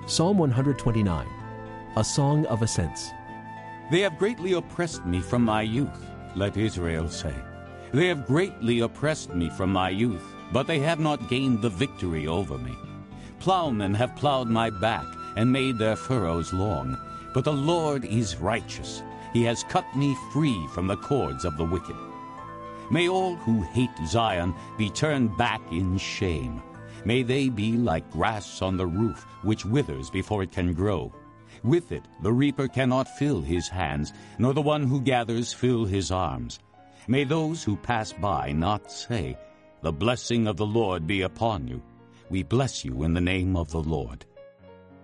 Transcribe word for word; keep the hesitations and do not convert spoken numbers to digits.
Psalm one twenty-nine, a song of ascents. They have greatly oppressed me from my youth, let Israel say. They have greatly oppressed me from my youth, but they have not gained the victory over me. Plowmen have plowed my back and made their furrows long, but the Lord is righteous. He has cut me free from the cords of the wicked. May all who hate Zion be turned back in shame. May they be like grass on the roof, which withers before it can grow. With it the reaper cannot fill his hands, nor the one who gathers fill his arms. May those who pass by not say, "The blessing of the Lord be upon you." We bless you in the name of the Lord.